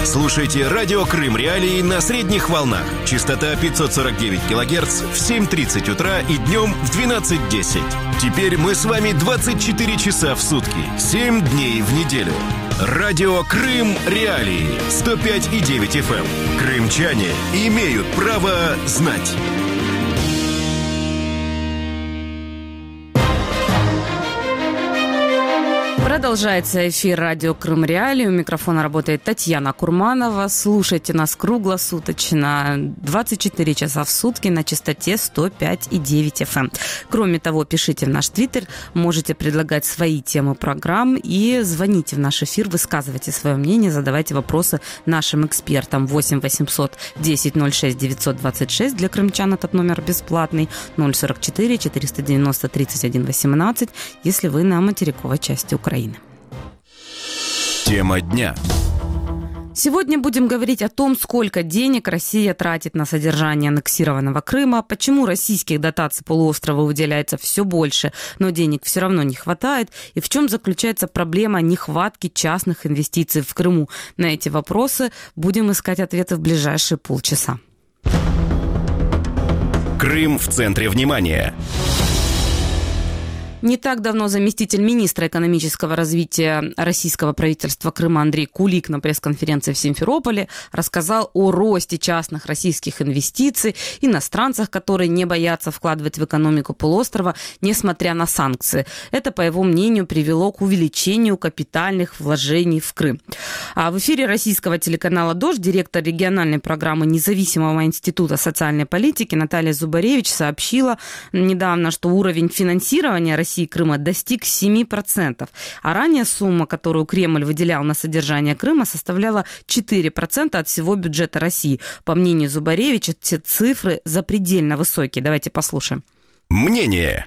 Слушайте радио Крым Реалии на средних волнах. Частота 549 килогерц в 7:30 утра и днем в 12:10. Теперь мы с вами 24 часа в сутки, 7 дней в неделю. Радио Крым Реалии 105,9 FM. Крымчане имеют право знать. Продолжается эфир радио Крым Реалии. У микрофона работает Татьяна Курманова. Слушайте нас круглосуточно, 24 часа в сутки на частоте 105,9 FM. Кроме того, пишите в наш твиттер, можете предлагать свои темы программ и звоните в наш эфир, высказывайте свое мнение, задавайте вопросы нашим экспертам. 8 800 10 06 926 для крымчан этот номер бесплатный, 044 490 31 18, если вы на материковой части Украины. Тема дня. Сегодня будем говорить о том, сколько денег Россия тратит на содержание аннексированного Крыма, почему российских дотаций полуострову выделяется все больше, но денег все равно не хватает, и в чем заключается проблема нехватки частных инвестиций в Крыму. На эти вопросы будем искать ответы в ближайшие полчаса. Крым в центре внимания. Не так давно заместитель министра экономического развития российского правительства Крыма Андрей Кулик на пресс-конференции в Симферополе рассказал о росте частных российских инвестиций, иностранцах, которые не боятся вкладывать в экономику полуострова, несмотря на санкции. Это, по его мнению, привело к увеличению капитальных вложений в Крым. А в эфире российского телеканала «Дождь» директор региональной программы Независимого института социальной политики Наталья Зубаревич сообщила недавно, что уровень финансирования России и Крыма достиг 7%, а ранее сумма, которую Кремль выделял на содержание Крыма, составляла 4% от всего бюджета России. По мнению Зубаревича, эти цифры запредельно высокие. Давайте послушаем. Мнение.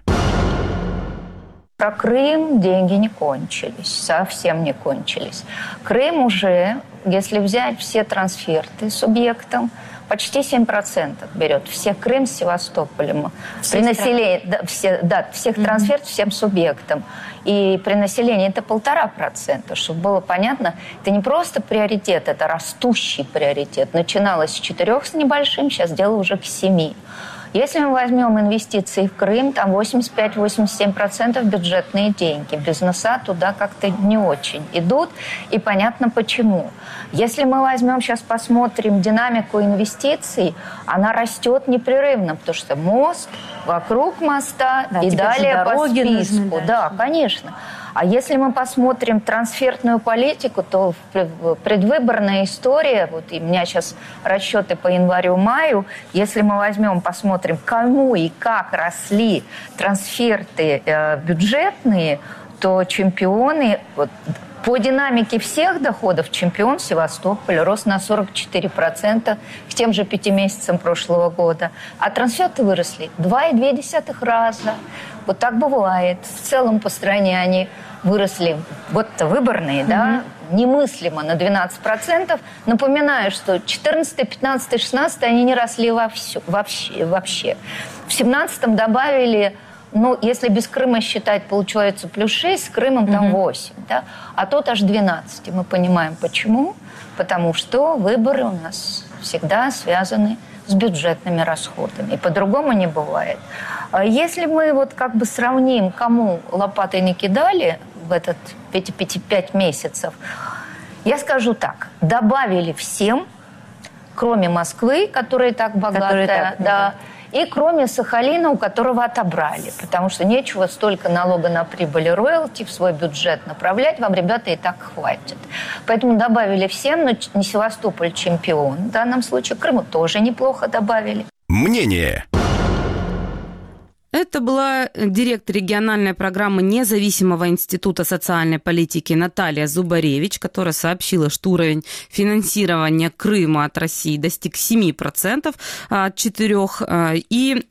Про Крым деньги не кончились, совсем не кончились. Крым уже, если взять все трансферты субъектам, почти 7% берет. Всех Крым с Севастополем. При населении, всех трансфертов всем субъектам. И при населении это 1,5%. Чтобы было понятно, это не просто приоритет, это растущий приоритет. Начиналось с 4 с небольшим, сейчас дело уже к 7. Если мы возьмем инвестиции в Крым, там 85-87% бюджетные деньги. Бизнеса туда как-то не очень идут, и понятно почему. Если мы возьмем, сейчас посмотрим динамику инвестиций, она растет непрерывно, потому что мост, вокруг моста и далее по списку. Да, конечно. А если мы посмотрим трансфертную политику, то предвыборная история, вот и у меня сейчас расчеты по январю-маю, если мы возьмем, посмотрим, кому и как росли трансферты бюджетные, то чемпионы... По динамике всех доходов чемпион Севастополь рос на 44% к тем же 5 месяцам прошлого года. А трансферты выросли 2,2 раза. Вот так бывает. В целом по стране они выросли, вот-то выборные, да, немыслимо на 12%. Напоминаю, что 14, 15, 16 они не росли вообще. В 17-м добавили... Ну, если без Крыма считать, получается плюс 6, с Крымом там 8, да? А тут аж 12. И мы понимаем, почему. Потому что выборы у нас всегда связаны с бюджетными расходами. И по-другому не бывает. Если мы вот как бы сравним, кому лопатой накидали в эти 5 месяцев, я скажу так. Добавили всем, кроме Москвы, которая так богатая, да, и кроме Сахалина, у которого отобрали. Потому что нечего столько налога на прибыль и роялти в свой бюджет направлять. Вам, ребята, и так хватит. Поэтому добавили всем, но не Севастополь чемпион. В данном случае Крыму тоже неплохо добавили. Мнение. Это была директор региональной программы Независимого института социальной политики Наталья Зубаревич, которая сообщила, что уровень финансирования Крыма от России достиг 7% от 4%, и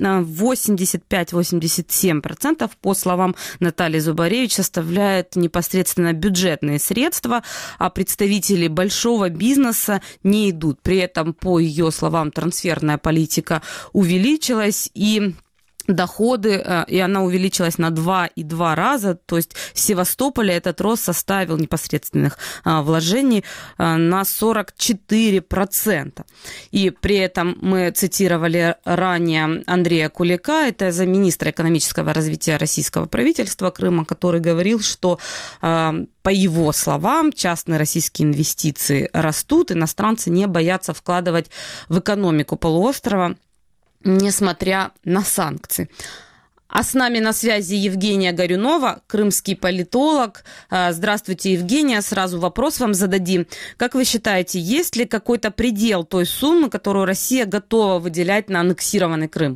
85-87%, по словам Натальи Зубаревич, составляют непосредственно бюджетные средства, а представители большого бизнеса не идут. При этом, по ее словам, трансферная политика увеличилась, и доходы, и она увеличилась на 2,2 раза, то есть в Севастополе этот рост составил непосредственных вложений на 44%. И при этом мы цитировали ранее Андрея Кулика, это замминистра экономического развития российского правительства Крыма, который говорил, что по его словам, частные российские инвестиции растут, иностранцы не боятся вкладывать в экономику полуострова, несмотря на санкции. А с нами на связи Евгения Горюнова, крымский политолог. Здравствуйте, Евгения. Сразу вопрос вам зададим. Как вы считаете, есть ли какой-то предел той суммы, которую Россия готова выделять на аннексированный Крым?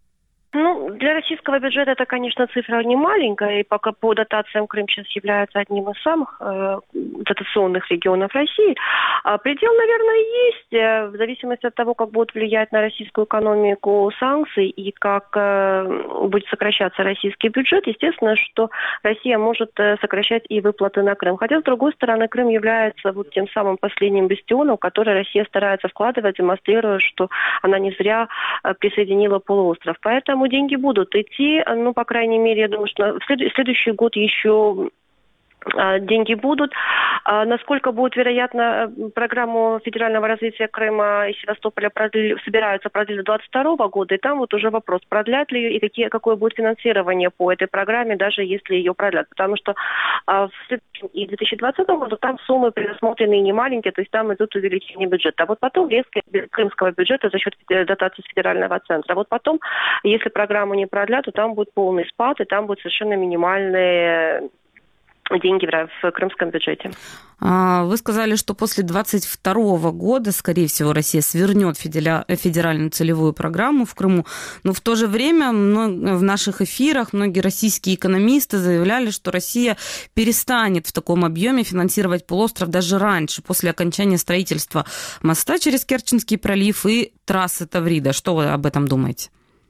Для российского бюджета это, конечно, цифра не маленькая, и пока по дотациям Крым сейчас является одним из самых дотационных регионов России. Предел, наверное, есть, в зависимости от того, как будут влиять на российскую экономику санкции и как будет сокращаться российский бюджет. Естественно, что Россия может сокращать и выплаты на Крым. Хотя, с другой стороны, Крым является вот тем самым последним бастионом, в который Россия старается вкладывать, демонстрируя, что она не зря присоединила полуостров. Поэтому деньги будут идти, по крайней мере, я думаю, что в следующий год еще деньги будут. Насколько будет вероятно, программу федерального развития Крыма и Севастополя собираются продлить до 2022 года, и там вот уже вопрос, продлят ли ее и какое будет финансирование по этой программе, даже если ее продлят. Потому что в следующем и 2020 году там суммы предусмотрены не маленькие, то есть там идут увеличение бюджета. А вот потом резкое крымского бюджета за счет дотации с федерального центра. А вот потом, если программу не продлят, то там будет полный спад, и там будут совершенно минимальные деньги в крымском бюджете. Вы сказали, что после 2022 года, скорее всего, Россия свернет федеральную целевую программу в Крыму, но в то же время в наших эфирах многие российские экономисты заявляли, что Россия перестанет в таком объеме финансировать полуостров даже раньше, после окончания строительства моста через Керченский пролив и трассы Таврида. Что вы об этом думаете?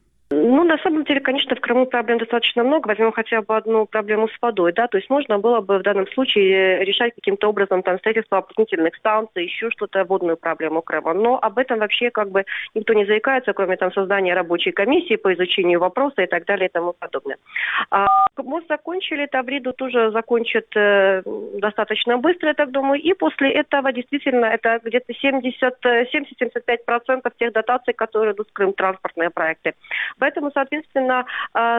На самом деле, конечно, в Крыму проблем достаточно много. Возьмем хотя бы одну проблему с водой, да, то есть можно было бы в данном случае решать каким-то образом там строительство опреснительных станций, еще что-то, водную проблему Крыма. Но об этом вообще никто не заикается, кроме там создания рабочей комиссии по изучению вопроса и так далее и тому подобное. Мост закончили, Тавриду тоже закончат достаточно быстро, я так думаю, и после этого действительно это где-то 70-75% тех дотаций, которые идут в Крым, транспортные проекты. Поэтому, соответственно,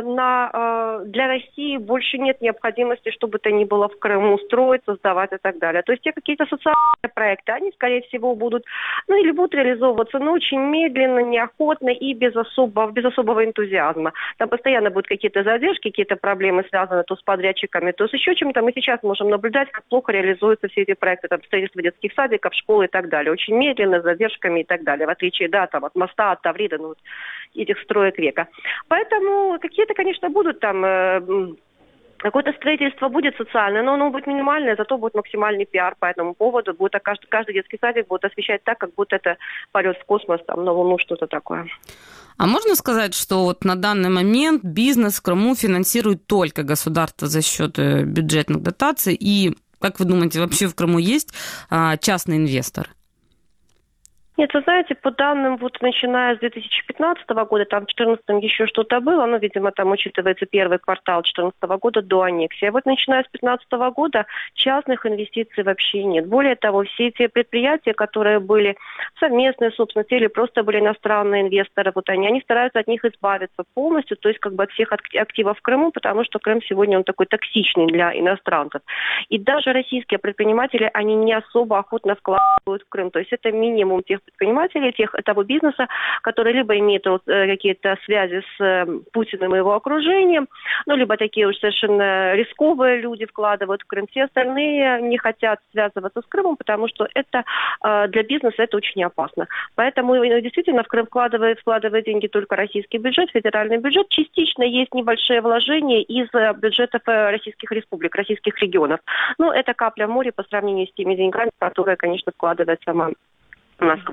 для России больше нет необходимости, чтобы это ни было в Крыму строить, создавать и так далее. То есть те какие-то социальные проекты, они, скорее всего, будут, или будут реализовываться, но очень медленно, неохотно и без особого энтузиазма. Там постоянно будут какие-то задержки, какие-то проблемы связаны то с подрядчиками, то с еще чем-то. Мы сейчас можем наблюдать, как плохо реализуются все эти проекты, там, строительство детских садиков, школ и так далее. Очень медленно, с задержками и так далее. В отличие, от моста, от Таврида, этих строек века. Поэтому какие-то, конечно, будут там, какое-то строительство будет социальное, но оно будет минимальное, зато будет максимальный пиар по этому поводу. Каждый детский садик будет освещать так, как будто это полет в космос, там, на Луну, что-то такое. А можно сказать, что вот на данный момент бизнес в Крыму финансирует только государство за счет бюджетных дотаций? И, как вы думаете, вообще в Крыму есть частные инвесторы? Нет, вы знаете, по данным, начиная с 2015 года, там в 2014 еще что-то было, видимо, там учитывается первый квартал 2014 года до аннексии. А начиная с 2015 года частных инвестиций вообще нет. Более того, все эти предприятия, которые были совместной собственности или просто были иностранные инвесторы, они стараются от них избавиться полностью, то есть от всех активов в Крыму, потому что Крым сегодня он такой токсичный для иностранцев. И даже российские предприниматели, они не особо охотно вкладывают в Крым. То есть это минимум тех предпринимателей, того бизнеса, который либо имеет какие-то связи с Путиным и его окружением, либо такие уж совершенно рисковые люди вкладывают в Крым. Все остальные не хотят связываться с Крымом, потому что это для бизнеса это очень опасно. Поэтому действительно в Крым вкладывает деньги только российский бюджет, федеральный бюджет. Частично есть небольшие вложения из бюджетов российских республик, российских регионов. Но это капля в море по сравнению с теми деньгами, которые, конечно, вкладывает сама Москва.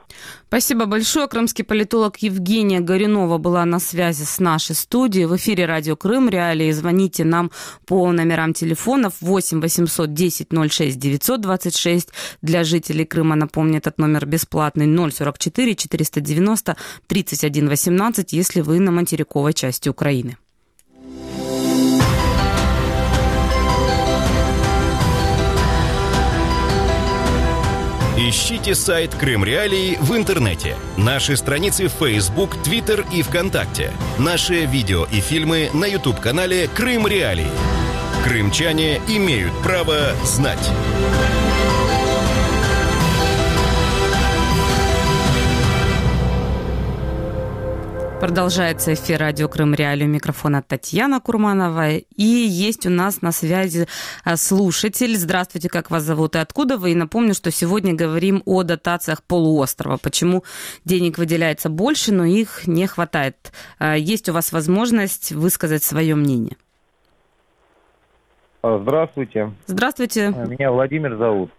Спасибо большое. Крымский политолог Евгения Горюнова была на связи с нашей студией. В эфире радио Крым Реалии. Звоните нам по номерам телефонов 8 800 10 06 926. Для жителей Крыма, напомню, этот номер бесплатный 044 490 31 18, если вы на материковой части Украины. Ищите сайт Крым Реалии в интернете, наши страницы в Facebook, Twitter и ВКонтакте, наши видео и фильмы на YouTube-канале Крым Реалии. Крымчане имеют право знать. Продолжается эфир радио Крым Реалии. У микрофона Татьяна Курманова. И есть у нас на связи слушатель. Здравствуйте, как вас зовут и откуда вы? И напомню, что сегодня говорим о дотациях полуострова. Почему денег выделяется больше, но их не хватает. Есть у вас возможность высказать свое мнение. Здравствуйте. Здравствуйте. Меня Владимир зовут.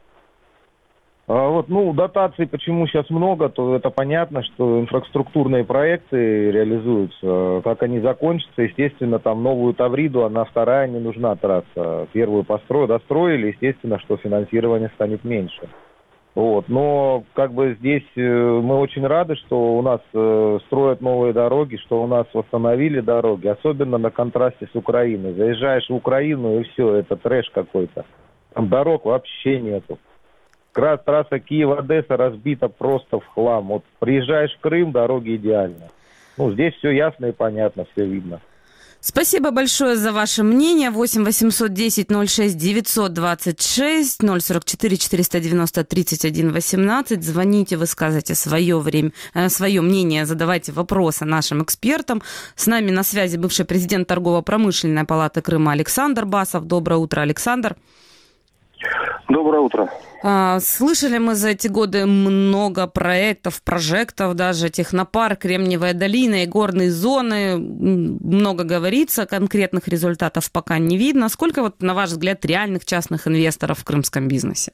Дотаций почему сейчас много, то это понятно, что инфраструктурные проекты реализуются. Как они закончатся, естественно, там новую Тавриду, она вторая не нужна трасса. Первую достроили, естественно, что финансирование станет меньше. Но здесь мы очень рады, что у нас строят новые дороги, что у нас восстановили дороги, особенно на контрасте с Украиной. Заезжаешь в Украину и все, это трэш какой-то. Там дорог вообще нету. Трасса Киев-Одесса разбита просто в хлам. Приезжаешь в Крым, дороги идеальны. Здесь все ясно и понятно, все видно. Спасибо большое за ваше мнение. 8 800 10 06 926 044 490 31 18. Звоните, высказывайте свое мнение, задавайте вопросы нашим экспертам. С нами на связи бывший президент Торгово-промышленной палаты Крыма Александр Басов. Доброе утро, Александр. Доброе утро. Слышали мы за эти годы много прожектов, даже технопарк, Кремниевая долина и горные зоны. Много говорится, конкретных результатов пока не видно. Сколько, на ваш взгляд, реальных частных инвесторов в крымском бизнесе?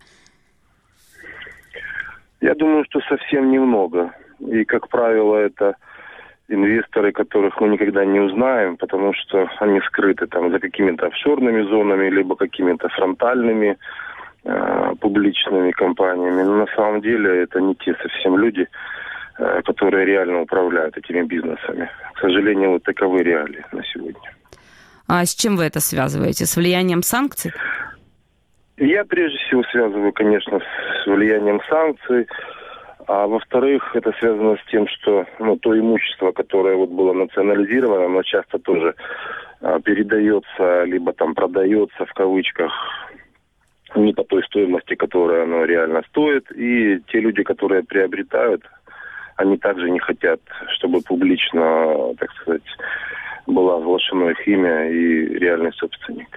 Я думаю, что совсем немного. И, как правило, это инвесторы, которых мы никогда не узнаем, потому что они скрыты там за какими-то офшорными зонами, либо какими-то фронтальными публичными компаниями. Но на самом деле это не те совсем люди, которые реально управляют этими бизнесами. К сожалению, таковы реалии на сегодня. А с чем вы это связываете? С влиянием санкций? Я прежде всего связываю, конечно, с влиянием санкций. А во-вторых, это связано с тем, что то имущество, которое было национализировано, оно часто тоже передается, либо там продается в кавычках не по той стоимости, которая оно реально стоит. И те люди, которые приобретают, они также не хотят, чтобы публично, так сказать, было оглашено их имя и реальный собственник.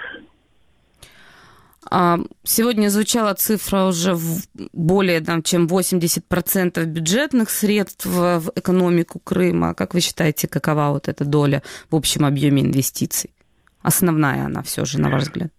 Сегодня звучала цифра уже более чем 80% бюджетных средств в экономику Крыма. Как вы считаете, какова эта доля в общем объеме инвестиций? Основная она все же, на ваш взгляд?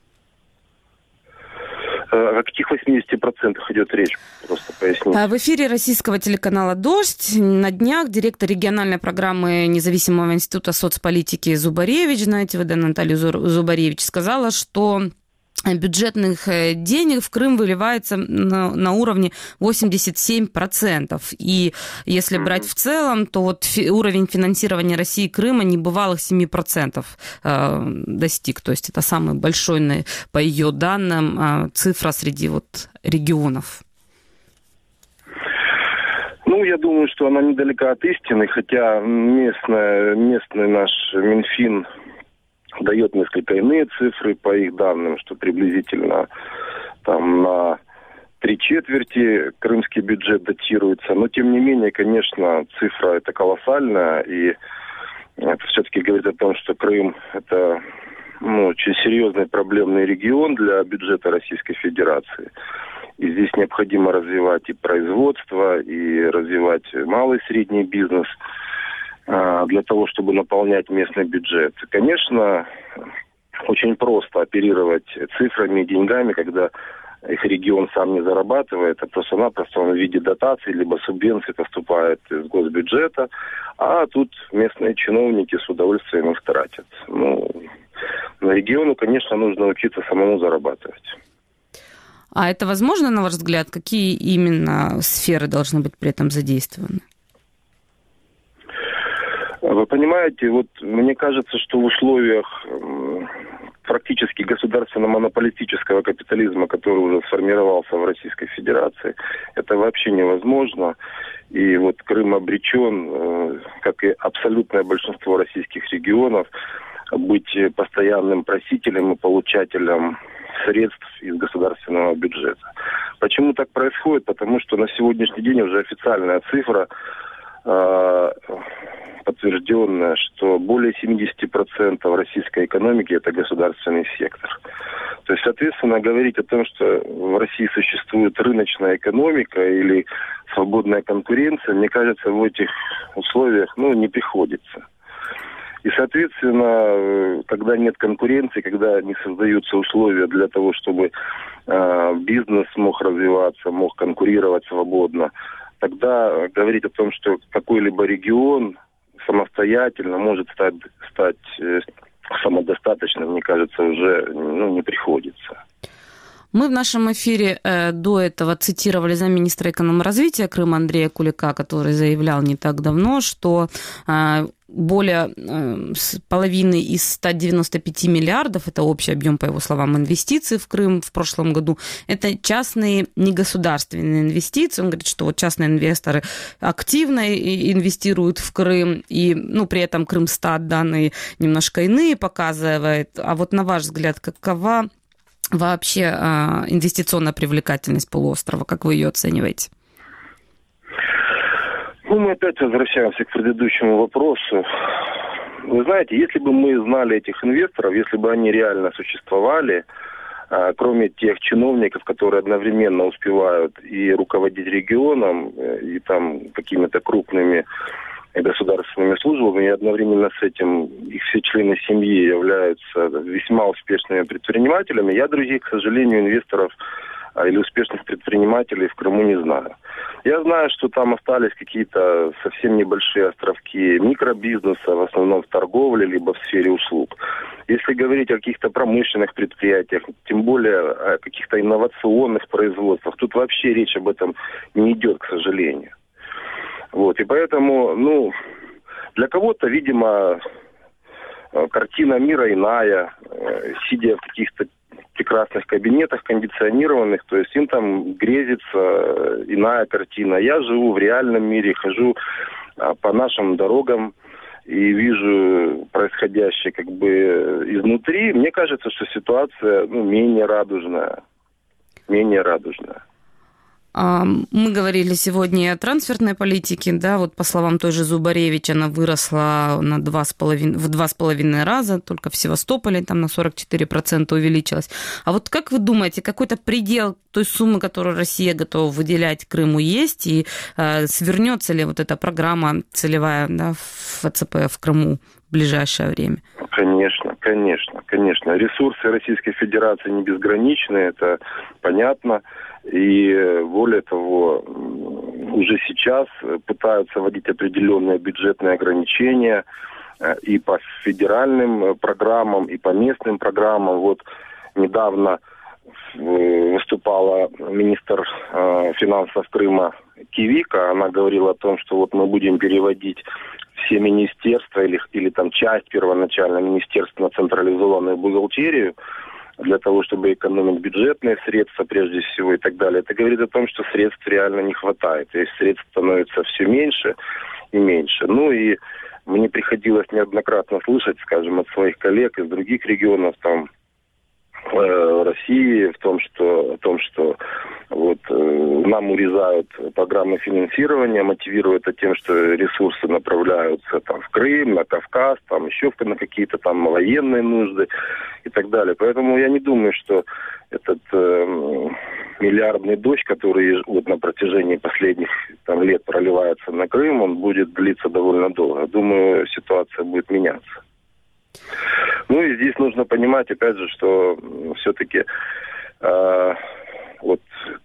О каких 80% идет речь? Просто поясните. В эфире российского телеканала «Дождь» на днях директор региональной программы Независимого института соцполитики Зубаревич, Наталья Зубаревич, сказала, что бюджетных денег в Крым выливается на уровне 87%. И если брать в целом, то уровень финансирования России и Крыма небывалых 7% достиг. То есть это самый большой, по ее данным, цифра среди регионов. Я думаю, что она недалека от истины, хотя местный наш Минфин дает несколько иные цифры по их данным, что приблизительно на 3/4 крымский бюджет датируется. Но, тем не менее, конечно, цифра эта колоссальная, и это все-таки говорит о том, что Крым – это очень серьезный проблемный регион для бюджета Российской Федерации. И здесь необходимо развивать и производство, и развивать малый и средний бизнес – для того, чтобы наполнять местный бюджет. Конечно, очень просто оперировать цифрами и деньгами, когда их регион сам не зарабатывает, а просто-напросто он в виде дотаций либо субвенций поступает из госбюджета, а тут местные чиновники с удовольствием их тратят. Ну, на региону, конечно, нужно учиться самому зарабатывать. А это возможно, на ваш взгляд? Какие именно сферы должны быть при этом задействованы? Вы понимаете, вот мне кажется, что в условиях практически государственно-монополистического капитализма, который уже сформировался в Российской Федерации, это вообще невозможно. И вот Крым обречен, как и абсолютное большинство российских регионов, быть постоянным просителем и получателем средств из государственного бюджета. Почему так происходит? Потому что на сегодняшний день уже официальная цифра подтвержденная, что более 70% российской экономики – это государственный сектор. То есть, соответственно, говорить о том, что в России существует рыночная экономика или свободная конкуренция, мне кажется, в этих условиях не приходится. И, соответственно, когда нет конкуренции, когда не создаются условия для того, чтобы бизнес мог развиваться, мог конкурировать свободно, тогда говорить о том, что какой-либо регион самостоятельно может стать самодостаточным, мне кажется, уже не приходится. Мы в нашем эфире до этого цитировали замминистра экономразвития Крыма Андрея Кулика, который заявлял не так давно, что более половины из 195 миллиардов, это общий объем, по его словам, инвестиций в Крым в прошлом году, это частные негосударственные инвестиции. Он говорит, что вот частные инвесторы активно инвестируют в Крым, и при этом Крымстат данные немножко иные показывает. А вот на ваш взгляд, какова вообще инвестиционная привлекательность полуострова? Как вы ее оцениваете? Мы опять возвращаемся к предыдущему вопросу. Вы знаете, если бы мы знали этих инвесторов, если бы они реально существовали, кроме тех чиновников, которые одновременно успевают и руководить регионом, и там какими-то крупными государственными службами, и одновременно с этим их все члены семьи являются весьма успешными предпринимателями, я других, к сожалению, инвесторов или успешных предпринимателей в Крыму не знаю. Я знаю, что там остались какие-то совсем небольшие островки микробизнеса, в основном в торговле, либо в сфере услуг. Если говорить о каких-то промышленных предприятиях, тем более о каких-то инновационных производствах, тут вообще речь об этом не идет, к сожалению. Вот, и поэтому, для кого-то, видимо, картина мира иная, сидя в каких-то прекрасных кабинетах кондиционированных, то есть им там грезится иная картина. Я живу в реальном мире, хожу по нашим дорогам и вижу происходящее изнутри. Мне кажется, что ситуация менее радужная. Мы говорили сегодня о трансфертной политике, да, вот по словам той же Зубаревич, она выросла в 2,5 раза, только в Севастополе там на 44% увеличилась. А вот как вы думаете, какой-то предел той суммы, которую Россия готова выделять Крыму, есть, и свернется ли вот эта программа целевая, да, ФЦП в Крыму в ближайшее время? Конечно. Ресурсы Российской Федерации не безграничны, это понятно. И более того, уже сейчас пытаются вводить определенные бюджетные ограничения и по федеральным программам, и по местным программам. Вот недавно выступала министр финансов Крыма Кивика. Она говорила о том, что вот мы будем переводить все министерства или там часть первоначально министерств на централизованную бухгалтерию, для того, чтобы экономить бюджетные средства прежде всего и так далее. Это говорит о том, что средств реально не хватает. То есть средств становится все меньше и меньше. И мне приходилось неоднократно слышать, скажем, от своих коллег из других регионов там России о том, что нам урезают программы финансирования, мотивируют это тем, что ресурсы направляются там в Крым, на Кавказ, там еще на какие-то там военные нужды и так далее. Поэтому я не думаю, что этот миллиардный дождь, который на протяжении последних лет проливается на Крым, он будет длиться довольно долго. Думаю, ситуация будет меняться. И здесь нужно понимать, опять же, что все-таки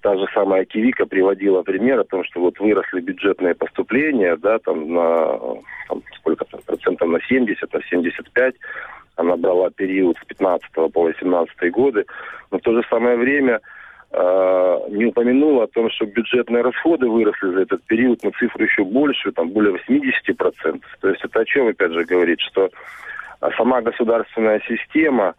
та же самая Кивика приводила пример о том, что вот выросли бюджетные поступления, да, там на сколько там, процентов на 70, на 75. Она брала период с 15 по 18 годы. Но в то же самое время не упомянула о том, что бюджетные расходы выросли за этот период на цифру еще больше, там более 80%. То есть это о чем, опять же, говорит, что сама государственная система,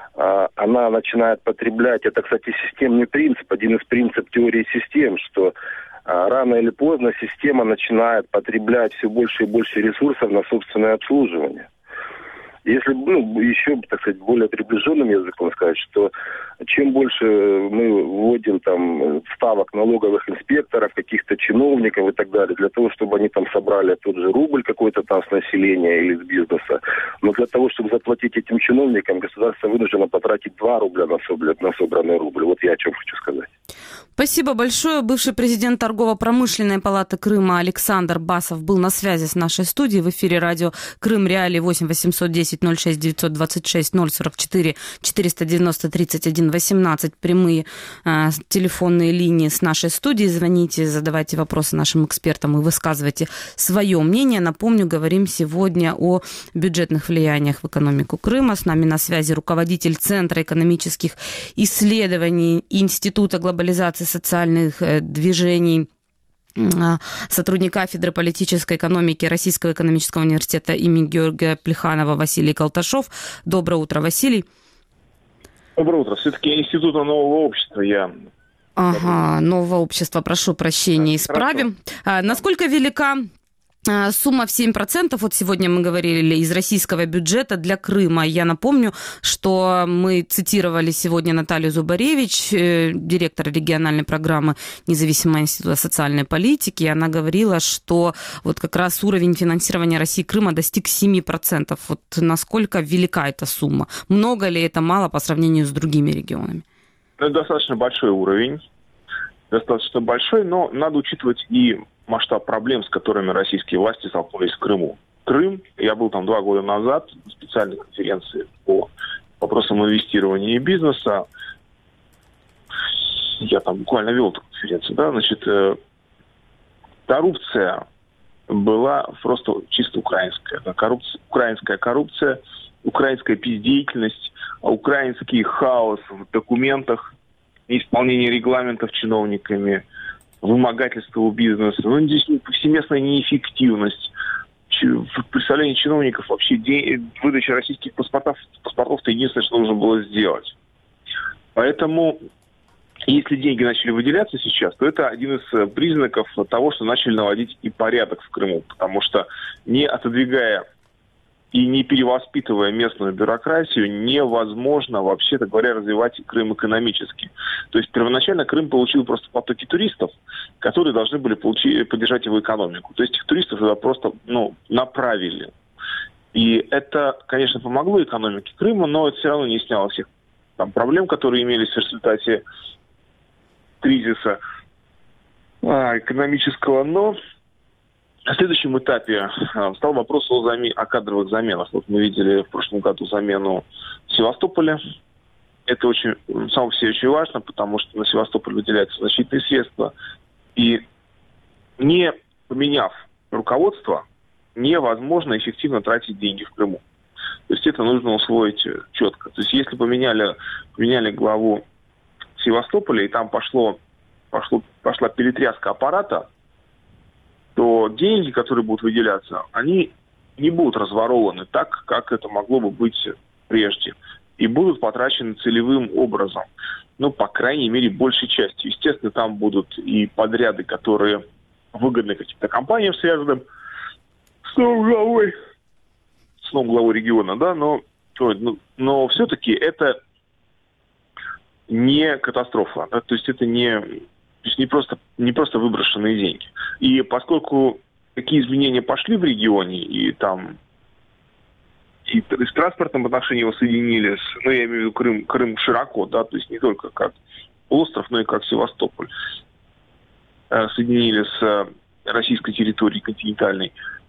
она начинает потреблять, это, кстати, системный принцип, один из принципов теории систем, что рано или поздно система начинает потреблять все больше и больше ресурсов на собственное обслуживание. Если еще, так сказать, более приближенным языком сказать, что чем больше мы вводим там ставок налоговых инспекторов, каких-то чиновников и так далее, для того, чтобы они там собрали тот же рубль какой-то там с населения или с бизнеса, но для того, чтобы заплатить этим чиновникам, государство вынуждено потратить 2 рубля на собранный рубль. Вот я о чем хочу сказать. Спасибо большое. Бывший президент Торгово-промышленной палаты Крыма Александр Басов был на связи с нашей студией. В эфире радио Крым Реалии 8 810 06 926 044 490 31 18. Прямые телефонные линии с нашей студии. Звоните, задавайте вопросы нашим экспертам и высказывайте свое мнение. Напомню, говорим сегодня о бюджетных влияниях в экономику Крыма. С нами на связи руководитель Центра экономических исследований Института глобализации социальных движений, сотрудник кафедры политической экономики Российского экономического университета имени Георгия Плеханова Василий Колташов. Доброе утро, Василий. Доброе утро. Все-таки Института нового общества я... Нового общества, прошу прощения, исправим. Насколько велика сумма в 7%, вот сегодня мы говорили, из российского бюджета для Крыма? Я напомню, что мы цитировали сегодня Наталью Зубаревич, директор региональной программы Независимого института социальной политики. Она говорила, что вот как раз уровень финансирования России Крыма достиг 7%. Вот насколько велика эта сумма? Много ли это, мало по сравнению с другими регионами? Это достаточно большой уровень, но надо учитывать и масштаб проблем, с которыми российские власти столкнулись в Крыму. Крым, я был там 2 года назад на специальной конференции по вопросам инвестирования и бизнеса. Я там буквально вел эту конференцию, да, значит, коррупция была просто чисто украинская. Да, украинская коррупция, украинская бездеятельность, украинский хаос в документах, неисполнение регламентов чиновниками, вымогательство у бизнеса, здесь повсеместная неэффективность. В представлении чиновников вообще выдача российских паспортов-то единственное, что нужно было сделать. Поэтому, если деньги начали выделяться сейчас, то это один из признаков того, что начали наводить и порядок в Крыму. Потому что не отодвигая и не перевоспитывая местную бюрократию, невозможно, вообще-то говоря, развивать Крым экономически. То есть первоначально Крым получил просто потоки туристов, которые должны были поддержать его экономику. То есть этих туристов туда просто направили. И это, конечно, помогло экономике Крыма, но это все равно не сняло всех там проблем, которые имелись в результате кризиса экономического. Но на следующем этапе стал вопрос о кадровых заменах. Вот мы видели в прошлом году замену в Севастополе. Это очень, само по себе очень важно, потому что на Севастополь выделяются значительные средства. И не поменяв руководство, невозможно эффективно тратить деньги в Крыму. То есть это нужно усвоить четко. То есть если поменяли главу Севастополя, и там пошла перетряска аппарата, то деньги, которые будут выделяться, они не будут разворованы так, как это могло бы быть прежде. И будут потрачены целевым образом. По крайней мере, большей частью. Естественно, там будут и подряды, которые выгодны каким-то компаниям, связанным с новым главой региона, да, но все-таки это не катастрофа. Да? То есть это не просто выброшенные деньги. И поскольку такие изменения пошли в регионе, и там и с транспортным отношением его соединили, я имею в виду Крым широко, да, то есть не только как остров, но и как Севастополь, соединили с российской территорией континентальной.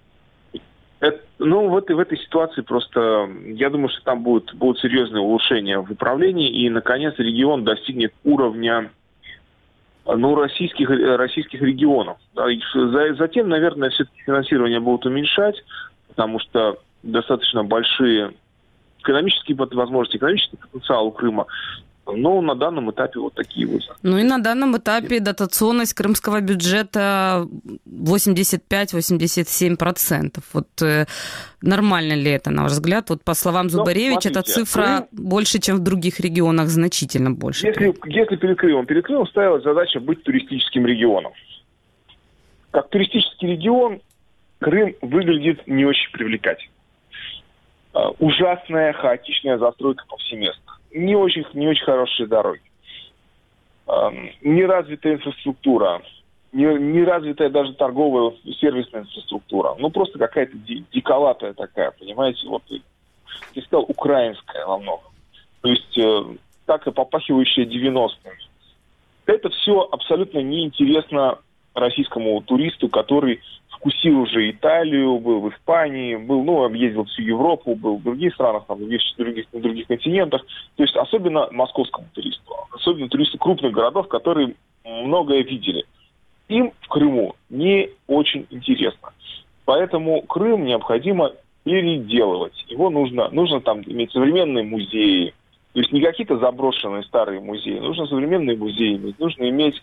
В этой ситуации просто, я думаю, что там будут серьезные улучшения в управлении, и, наконец, регион достигнет уровня российских регионов. Затем, наверное, все-таки финансирование будут уменьшать, потому что достаточно большие экономические возможности, экономический потенциал у Крыма. Но на данном этапе вот такие вот. Ну и на данном этапе дотационность крымского бюджета 85-87%. Вот нормально ли это, на ваш взгляд? Вот по словам Зубаревича, эта цифра больше, чем в других регионах, значительно больше. Если перед Крымом ставилась задача быть туристическим регионом. Как туристический регион Крым выглядит не очень привлекательно. Ужасная хаотичная застройка повсеместно. Не очень хорошие дороги. Неразвитая инфраструктура. Неразвитая даже торговая сервисная инфраструктура. Ну, просто какая-то диколатая такая, понимаете? Вот, я сказал, украинская во многом. То есть, так и попахивающая 90-ми. Это все абсолютно неинтересно российскому туристу, который вкусил уже Италию, был в Испании, объездил всю Европу, был в других странах, на других континентах. То есть особенно московскому туристу, особенно туристу крупных городов, которые многое видели. Им в Крыму не очень интересно. Поэтому Крым необходимо переделывать. Его нужно там иметь современные музеи. То есть не какие-то заброшенные старые музеи. Нужно современные музеи иметь. Нужно иметь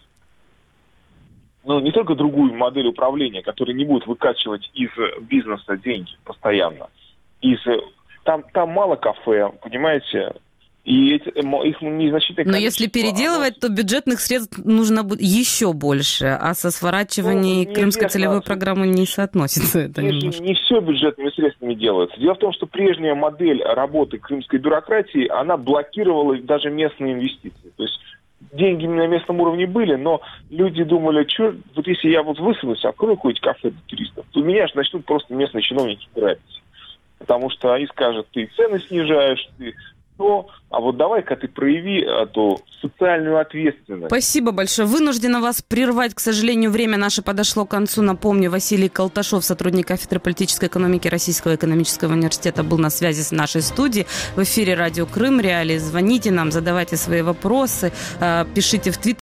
не только другую модель управления, которая не будет выкачивать из бизнеса деньги постоянно. Там мало кафе, понимаете, и их незначительное количество. Но если переделывать, то бюджетных средств нужно будет еще больше, а со сворачиванием крымской целевой программы не соотносится это немножко. Не все бюджетными средствами делается. Дело в том, что прежняя модель работы крымской бюрократии, она блокировала даже местные инвестиции. То есть деньги на местном уровне были, но люди думали, вот если я высунусь, открою какое-нибудь кафе для туристов, то меня же начнут просто местные чиновники грабить. Потому что они скажут, ты цены снижаешь, а вот давай-ка ты прояви эту социальную ответственность. Спасибо большое. Вынуждена вас прервать. К сожалению, время наше подошло к концу. Напомню, Василий Колташов, сотрудник кафедры политической экономики Российского экономического университета, был на связи с нашей студией. В эфире радио Крым Реалии. Звоните нам, задавайте свои вопросы, пишите в Твиттере.